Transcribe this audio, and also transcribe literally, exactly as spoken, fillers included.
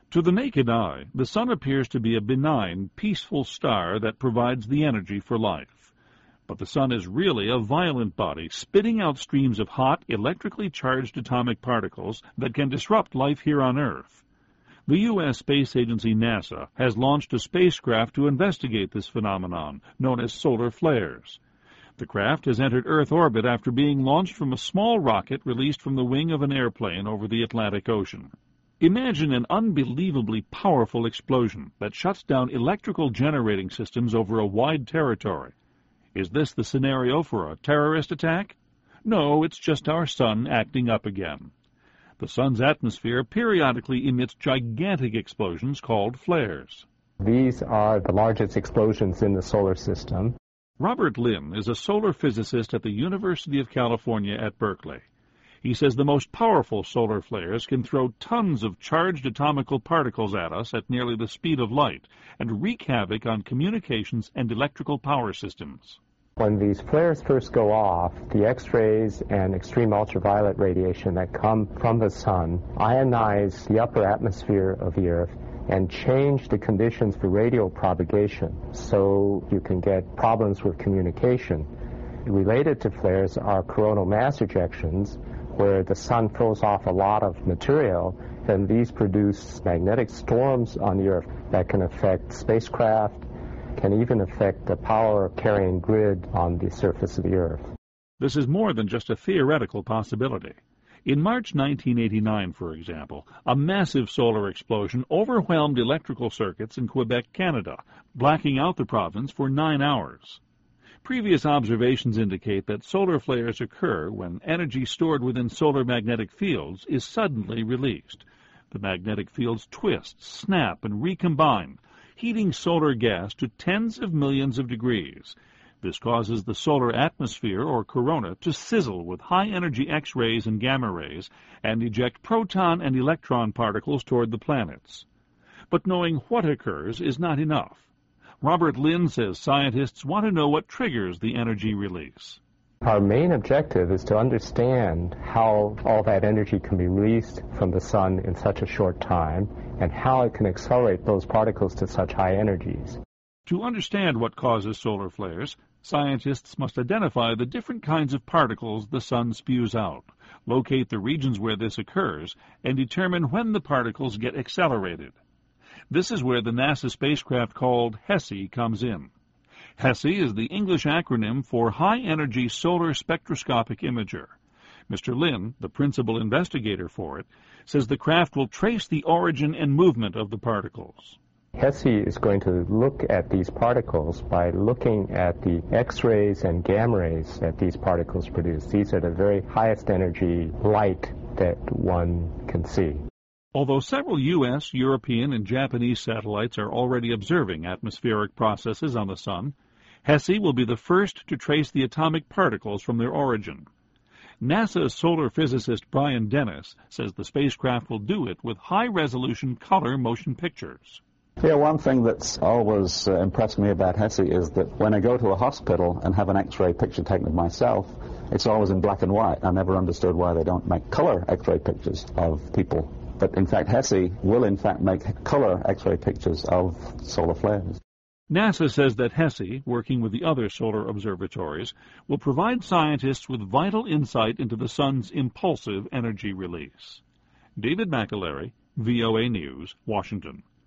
To the naked eye, the sun appears to be a benign, peaceful star that provides the energy for life. But the sun is really a violent body, spitting out streams of hot, electrically charged atomic particles that can disrupt life here on Earth. The U S space agency NASA has launched a spacecraft to investigate this phenomenon, known as solar flares. The craft has entered Earth orbit after being launched from a small rocket released from the wing of an airplane over the Atlantic Ocean. Imagine an unbelievably powerful explosion that shuts down electrical generating systems over a wide territory. Is this the scenario for a terrorist attack? No, it's just our sun acting up again. The sun's atmosphere periodically emits gigantic explosions called flares. These are the largest explosions in the solar system. Robert Lynn is a solar physicist at the University of California at Berkeley. He says the most powerful solar flares can throw tons of charged atomical particles at us at nearly the speed of light and wreak havoc on communications and electrical power systems. When these flares first go off, the X-rays and extreme ultraviolet radiation that come from the sun ionize the upper atmosphere of the Earth and change the conditions for radio propagation, so you can get problems with communication. Related to flares are coronal mass ejections, where the sun throws off a lot of material, and these produce magnetic storms on the Earth that can affect spacecraft, can even affect the power carrying grid on the surface of the Earth. This is more than just a theoretical possibility. In March nineteen eighty-nine, for example, a massive solar explosion overwhelmed electrical circuits in Quebec, Canada, blacking out the province for nine hours. Previous observations indicate that solar flares occur when energy stored within solar magnetic fields is suddenly released. The magnetic fields twist, snap, and recombine, heating solar gas to tens of millions of degrees. This causes the solar atmosphere, or corona, to sizzle with high-energy X-rays and gamma rays and eject proton and electron particles toward the planets. But knowing what occurs is not enough. Robert Lynn says scientists want to know what triggers the energy release. Our main objective is to understand how all that energy can be released from the sun in such a short time and how it can accelerate those particles to such high energies. To understand what causes solar flares, scientists must identify the different kinds of particles the sun spews out, locate the regions where this occurs, and determine when the particles get accelerated. This is where the NASA spacecraft called HESI comes in. HESI is the English acronym for High Energy Solar Spectroscopic Imager. Mister Lynn, the principal investigator for it, says the craft will trace the origin and movement of the particles. HESI is going to look at these particles by looking at the X-rays and gamma rays that these particles produce. These are the very highest energy light that one can see. Although several U S, European, and Japanese satellites are already observing atmospheric processes on the sun, HESI will be the first to trace the atomic particles from their origin. NASA solar physicist Brian Dennis says the spacecraft will do it with high-resolution color motion pictures. Yeah, one thing that's always uh, impressed me about HESI is that when I go to a hospital and have an X-ray picture taken of myself, it's always in black and white. I never understood why they don't make color X-ray pictures of people. But in fact, HESI will in fact make color X-ray pictures of solar flares. NASA says that HESI, working with the other solar observatories, will provide scientists with vital insight into the sun's impulsive energy release. David McAlery, V O A News, Washington.